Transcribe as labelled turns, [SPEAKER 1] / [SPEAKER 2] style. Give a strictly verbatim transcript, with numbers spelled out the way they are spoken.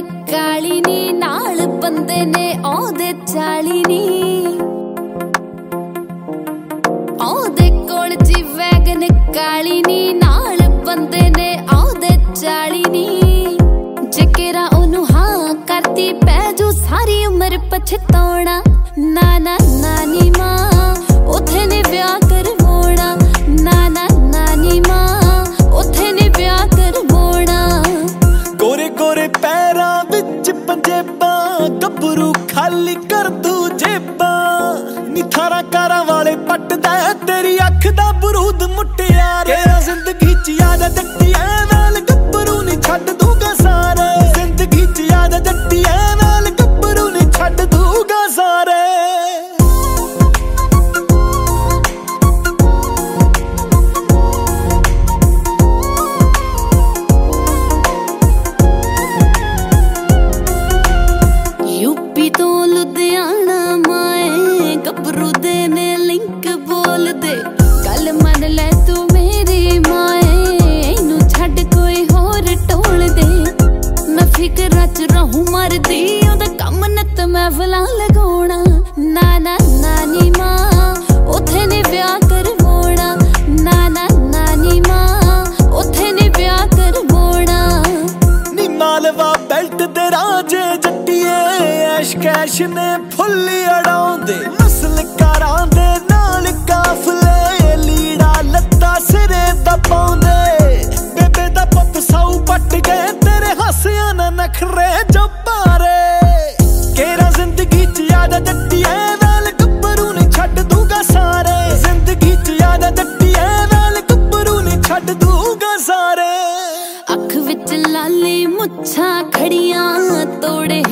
[SPEAKER 1] काली नी नाल बंदे ने औदे चाली नी औदे कोल जी वैगन काली नी नाल बंदे ने औदे चाली नी जेकेरा ओनू हाँ करती पैजू सारी उम्र पछताउणा नाना नानी मां उथे ने ब्याह करवाउणा नाना नानी मां उथे ने ब्याह करवाउणा
[SPEAKER 2] गोरे गोरे पैरां विच पंजेबां गभरू खाली कर दू जेबां नी थारा कारां वाले पटदा तेरी अख दा बरूद मुटियारे तेरा जिंदगी च याद जट्टियां नाल गभरू नी छड्ड दूंगा सारे जिंदगी च याद जट्टियां नाल गभरू नी छड्ड दूंगा सारे
[SPEAKER 1] यूपी तो लुधियाना माए गभरू दे ने लिंक बोल दे गल मन ले तू मेरी माए इनू छड्ड कोई होर टोल दे मैं फिकरां च रहूं मरदी ओदा कम नत महफिलां लगाउणा नाना नानी मां उथे ने ब्याह करवाउणा नाना नानी मां उथे ने ब्याह करवाउणा
[SPEAKER 2] नी मालवा बेल्ट दे राजे जट्टिए ऐश कैश ने फुल्ली अड़ाउंदे नस्ल कारां दे नाल काफले लीड़ा लत्ता सिरे दा पाउंदे बेबे दा पुत साऊ पट गए तेरे हासियां ना नखरे जो पारे केरा जिंदगी च याद जट्टिए नाल गभरू नी छड्ड दूंगा सारे जिंदगी च याद जट्टिए नाल गभरू नी छड्ड दूंगा सारे
[SPEAKER 1] अख विच लाली मुच्छां खड़ियां तोड़े